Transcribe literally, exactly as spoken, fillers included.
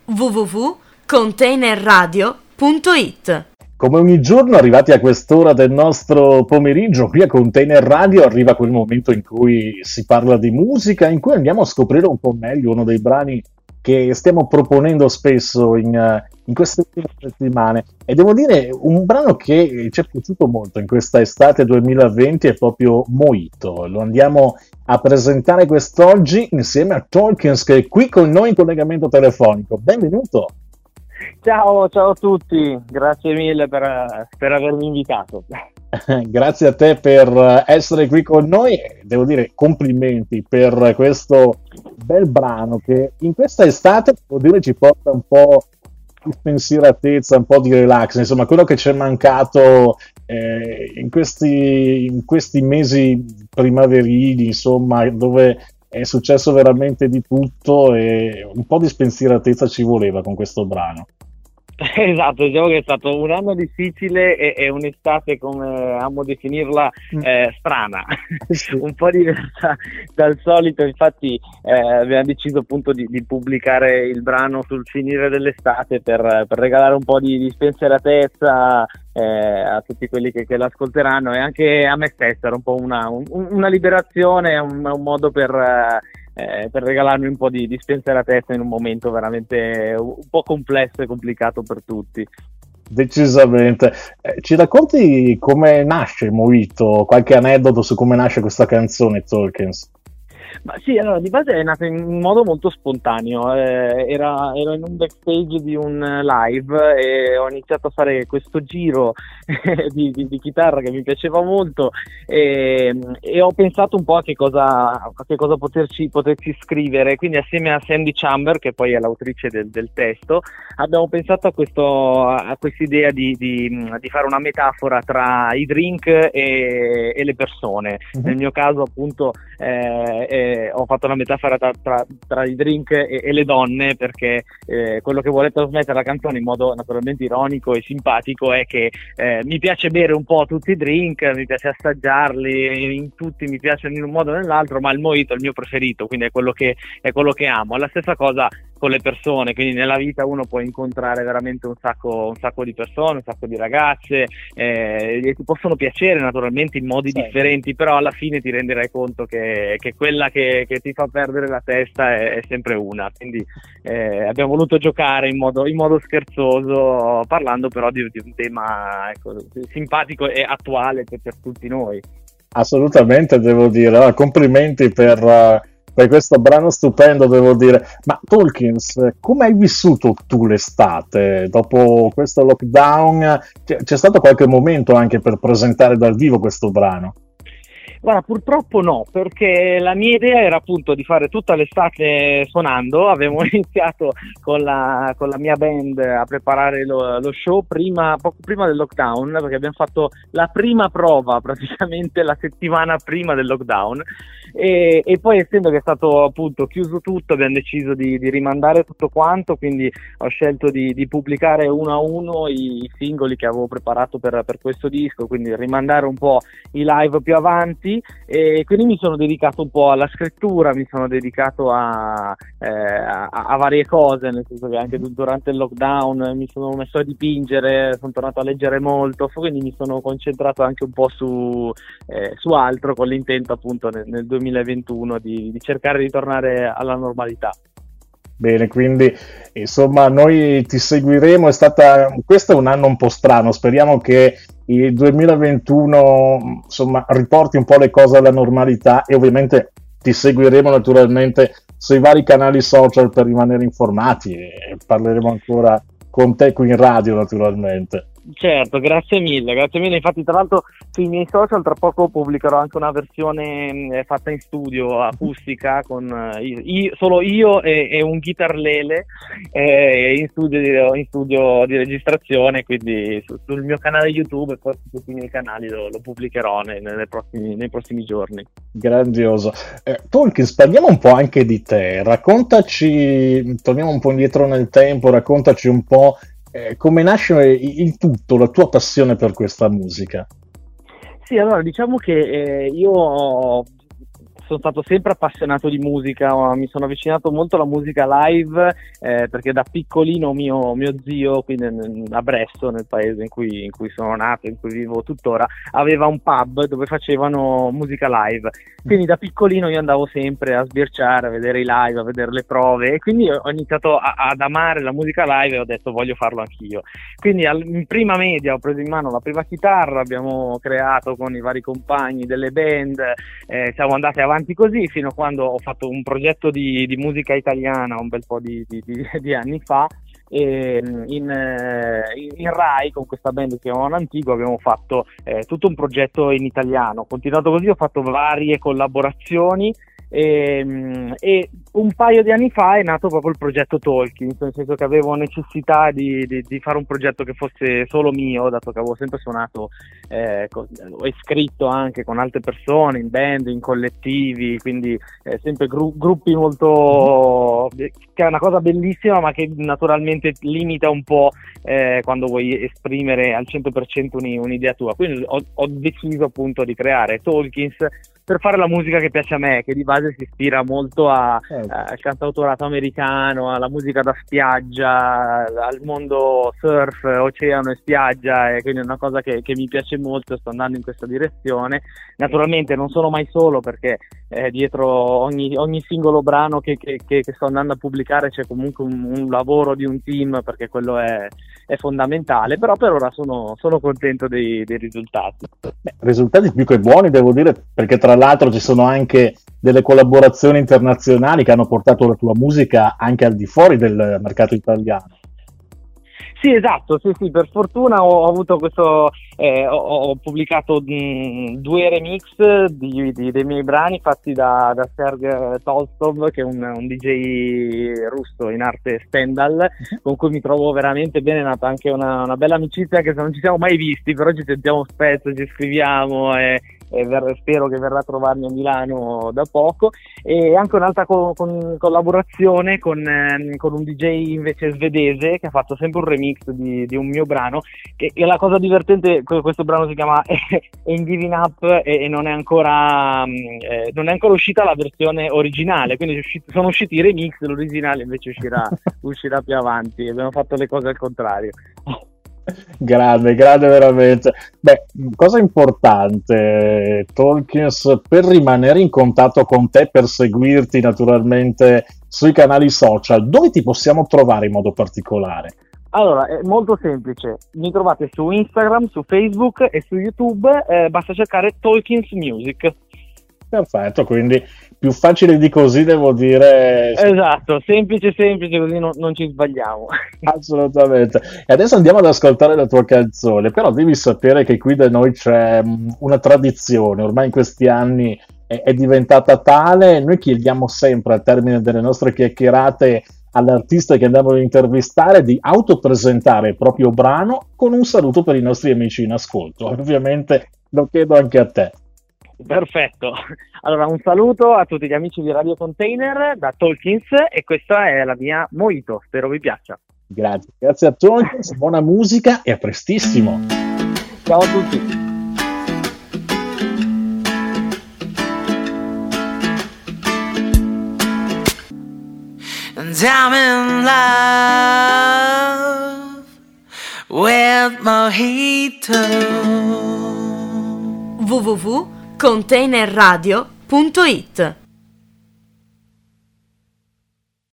w w w punto container radio punto i t. Come ogni giorno, arrivati a quest'ora del nostro pomeriggio, qui a Container Radio arriva quel momento in cui si parla di musica, in cui andiamo a scoprire un po' meglio uno dei brani che stiamo proponendo spesso in, in queste ultime settimane. E devo dire, un brano che ci è piaciuto molto in questa estate duemilaventi è proprio Mojito. Lo andiamo a presentare quest'oggi insieme a Tolkien, che è qui con noi in collegamento telefonico. Benvenuto! Ciao, ciao a tutti, grazie mille per, per avermi invitato. Grazie a te per essere qui con noi, devo dire complimenti per questo bel brano che in questa estate, devo dire, ci porta un po' di spensieratezza, un po' di relax, insomma quello che ci è mancato eh, in, questi, in questi mesi primaverili, insomma, dove è successo veramente di tutto e un po' di spensieratezza ci voleva con questo brano. Esatto, diciamo che è stato un anno difficile e, e un'estate, come amo definirla, eh, strana, sì. Un po' diversa dal solito. Infatti eh, abbiamo deciso appunto di, di pubblicare il brano sul finire dell'estate per, per regalare un po' di, di spensieratezza eh, a tutti quelli che, che l'ascolteranno, e anche a me stesso era un po' una, un, una liberazione, un, un modo per... Eh, Eh, per regalarmi un po' di, di spensieratezza in un momento veramente un po' complesso e complicato per tutti. Decisamente. Eh, ci racconti come nasce Mojito? Qualche aneddoto su come nasce questa canzone, Tolkien? Ma sì, allora di base è nata in modo molto spontaneo, eh, era, ero in un backstage di un live e ho iniziato a fare questo giro di, di, di chitarra che mi piaceva molto e, e ho pensato un po' a che cosa, a che cosa poterci, poterci scrivere, quindi assieme a Sandy Chamber, che poi è l'autrice del, del testo, abbiamo pensato a questo a quest'idea di, di, di fare una metafora tra i drink e, e le persone. Mm-hmm. Nel mio caso appunto eh, eh, ho fatto una metafora tra, tra, tra i drink e, e le donne, perché eh, quello che vuole trasmettere la canzone in modo naturalmente ironico e simpatico è che eh, mi piace bere un po' tutti i drink, mi piace assaggiarli, in tutti mi piacciono in un modo o nell'altro, ma il mojito è il mio preferito, quindi è quello che, è quello che amo. È la stessa cosa con le persone, quindi nella vita uno può incontrare veramente un sacco, un sacco di persone, un sacco di ragazze, eh, e ti possono piacere naturalmente in modi sì. differenti, però alla fine ti renderai conto che, che quella che, che ti fa perdere la testa è, è sempre una, quindi eh, abbiamo voluto giocare in modo, in modo scherzoso, parlando però di, di un tema ecco, simpatico e attuale per, per tutti noi. Assolutamente, devo dire, allora, complimenti per... Uh... per questo brano stupendo, devo dire. Ma Tolkien, come hai vissuto tu l'estate? Dopo questo lockdown c'è, c'è stato qualche momento anche per presentare dal vivo questo brano? Guarda, purtroppo no, perché la mia idea era appunto di fare tutta l'estate suonando. Avevo iniziato con la, con la mia band a preparare lo, lo show prima, poco prima del lockdown, perché abbiamo fatto la prima prova praticamente la settimana prima del lockdown, e, e poi essendo che è stato appunto chiuso tutto abbiamo deciso di, di rimandare tutto quanto, quindi ho scelto di, di pubblicare uno a uno i, i singoli che avevo preparato per, per questo disco, quindi rimandare un po' i live più avanti. E quindi mi sono dedicato un po' alla scrittura, mi sono dedicato a, eh, a, a varie cose, nel senso che anche durante il lockdown mi sono messo a dipingere, sono tornato a leggere molto, quindi mi sono concentrato anche un po' su, eh, su altro, con l'intento appunto nel, nel duemilaventuno di, di cercare di tornare alla normalità. Bene, quindi insomma noi ti seguiremo. È stata, questo è un anno un po' strano, speriamo che il duemilaventuno insomma riporti un po' le cose alla normalità, e ovviamente ti seguiremo naturalmente sui vari canali social per rimanere informati, e parleremo ancora con te qui in radio naturalmente. Certo, grazie mille, grazie mille. Infatti, tra l'altro, sui miei social tra poco pubblicherò anche una versione eh, fatta in studio acustica con eh, io, solo io e, e un chitarlele eh, in, studio di, in studio di registrazione, quindi su, sul mio canale YouTube e poi su tutti i miei canali lo, lo pubblicherò nei, nei, prossimi, nei prossimi giorni. Grandioso. Eh, Tolkien, parliamo un po' anche di te, raccontaci, torniamo un po' indietro nel tempo, raccontaci un po' Eh, come nasce il tutto, la tua passione per questa musica? Sì, allora diciamo che eh, io ho sono stato sempre appassionato di musica, mi sono avvicinato molto alla musica live eh, perché da piccolino mio, mio zio, qui nel, a Bresso, nel paese in cui, in cui sono nato, in cui vivo tuttora, aveva un pub dove facevano musica live, quindi da piccolino io andavo sempre a sbirciare, a vedere i live, a vedere le prove, e quindi ho iniziato a, ad amare la musica live e ho detto voglio farlo anch'io. Quindi al, in prima media ho preso in mano la prima chitarra, abbiamo creato con i vari compagni delle band, eh, siamo andati avanti così fino a quando ho fatto un progetto di, di musica italiana un bel po' di, di, di, di anni fa, e in, in Rai con questa band che si chiamava Antigo abbiamo fatto eh, tutto un progetto in italiano. Ho continuato così, ho fatto varie collaborazioni e, e un paio di anni fa è nato proprio il progetto Tolkien, nel senso che avevo necessità di, di, di fare un progetto che fosse solo mio, dato che avevo sempre suonato eh, con, e scritto anche con altre persone in band, in collettivi, quindi eh, sempre gru- gruppi molto, che è una cosa bellissima ma che naturalmente limita un po' eh, quando vuoi esprimere al cento per cento un, un'idea tua. Quindi ho, ho deciso appunto di creare Tolkiens per fare la musica che piace a me, che di base si ispira molto a, al cantautorato americano, alla musica da spiaggia, al mondo surf, oceano e spiaggia, e quindi è una cosa che, che mi piace molto, sto andando in questa direzione. Naturalmente non sono mai solo, perché eh, dietro ogni, ogni singolo brano che, che, che sto andando a pubblicare c'è comunque un, un lavoro di un team, perché quello è, è fondamentale, però per ora sono, sono contento dei, dei risultati. Beh, risultati più che buoni, devo dire, perché tra l'altro ci sono anche delle collaborazioni internazionali che hanno portato la tua musica anche al di fuori del mercato italiano. Sì, esatto, sì, sì, per fortuna ho, ho avuto questo, eh, ho, ho pubblicato mh, due remix di, di, dei miei brani fatti da, da Serg Tolstov, che è un, un D J russo in arte Stendhal, uh-huh. con cui mi trovo veramente bene, è nata anche una, una bella amicizia, anche se non ci siamo mai visti, però ci sentiamo spesso, ci scriviamo e, e ver- spero che verrà a trovarmi a Milano da poco. E anche un'altra co- con collaborazione con, ehm, con un D J invece svedese che ha fatto sempre un remix di, di un mio brano, che, che la cosa divertente, questo brano si chiama Ain't Giving Up e, e non è ancora eh, non è ancora uscita la versione originale, quindi usciti, sono usciti i remix, l'originale invece uscirà uscirà più avanti. Abbiamo fatto le cose al contrario. Grande, grande veramente. Beh, cosa importante, Tolkiens, per rimanere in contatto con te, per seguirti naturalmente sui canali social, dove ti possiamo trovare in modo particolare? Allora, è molto semplice, mi trovate su Instagram, su Facebook e su YouTube, eh, basta cercare Tolkiens Music. Perfetto, quindi più facile di così, devo dire. Esatto, semplice semplice, così non, non ci sbagliamo. Assolutamente. E adesso andiamo ad ascoltare la tua canzone, però devi sapere che qui da noi c'è una tradizione, ormai in questi anni è, è diventata tale. Noi chiediamo sempre al termine delle nostre chiacchierate all'artista che andiamo ad intervistare di autopresentare il proprio brano con un saluto per i nostri amici in ascolto. Ovviamente lo chiedo anche a te. Perfetto, allora un saluto a tutti gli amici di Radio Container da Tolkiens, e questa è la mia Mojito, spero vi piaccia. Grazie, grazie a Tolkiens, buona musica e a prestissimo. Ciao a tutti. And I'm in love with Mojito. w w w punto container radio punto it